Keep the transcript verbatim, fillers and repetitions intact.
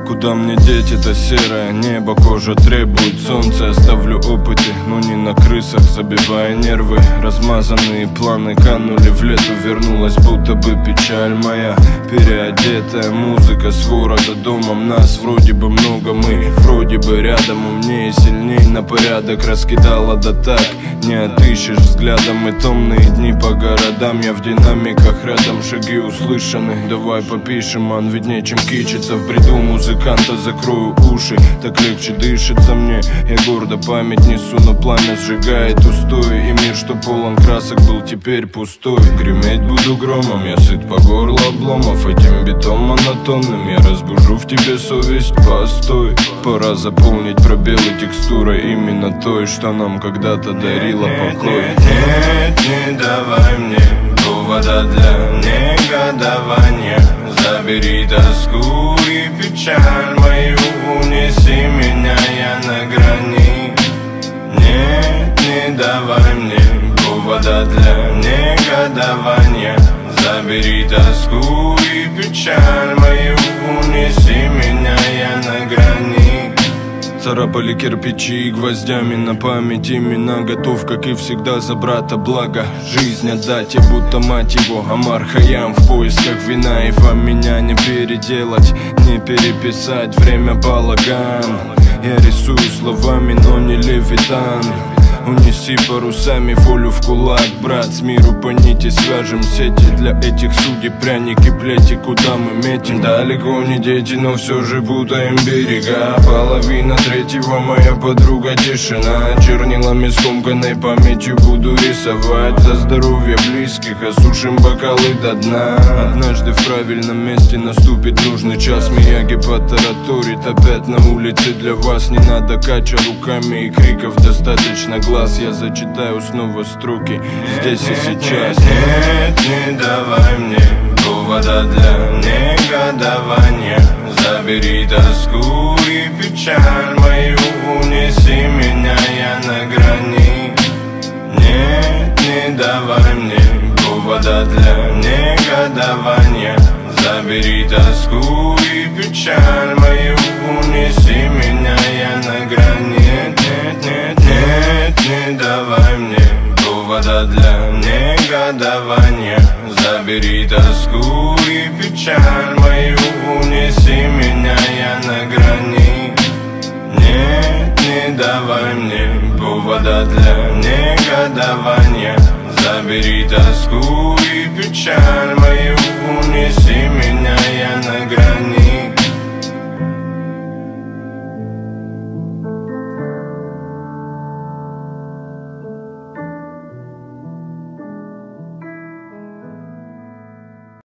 Куда мне деть это серое небо? Кожа требует солнца. Оставлю опыты, но не на крысах, забивая нервы. Размазанные планы канули в лету. Вернулась будто бы печаль моя. Переодетая музыка, свора за домом. Нас вроде бы много, мы вроде бы рядом. Умнее, сильней на порядок раскидала, да так не отыщешь взглядом. И томные дни по городам, я в динамиках рядом. Шаги услышаны, давай попишем. Ман виднее, чем кичиться в бреду музыканта. Закрою уши, так легче дышится мне. Я гордо память несу, но пламя сжигает устои. И мир, что полон красок, был теперь пустой. Греметь буду громом, я сыт по горло обломов. Этим битом монотонным я разбужу в тебе совесть. Постой, пора заполнить пробелы текстурой именно той, что нам когда-то дарила покой. Нет, нет, не давай мне повода для негодования. Забери тоску и печаль мою, унеси меня, я на грани. Нет, не давай мне повода для негодования. Забери тоску и печаль мою, унеси меня, я на грани. Царапали кирпичи и гвоздями на память имена. Готов, как и всегда, за брата благо жизнь отдать. И будто мать его Омар Хайям в поисках вина. И вам меня не переделать, не переписать. Время балаган. Я рисую словами, но не левитан. Унеси парусами волю в кулак, брат. С миру по нити свяжем сети. Для этих судеб пряники, плети, куда мы метим. Далеко не дети, но все же путаем берега. Половина третьего моя подруга тишина. Чернилами скомканной памятью буду рисовать. За здоровье близких осушим бокалы до дна. Однажды в правильном месте наступит нужный час. Мияги потараторит опять на улице. Для вас не надо кача руками и криков, достаточно глаз. Я зачитаю снова строки здесь и сейчас. Нет, не давай мне повода для негодования. Забери тоску и печаль мою, унеси меня, я на грани. Нет, не давай мне повода для негодования. Забери тоску и печаль мою, унеси меня, я на грани. Нет, нет, нет, не давай мне повода для негодования. Забери тоску и печаль мою, унеси меня, я на грани. Нет, не давай мне повода для негодования. Забери тоску и печаль мою,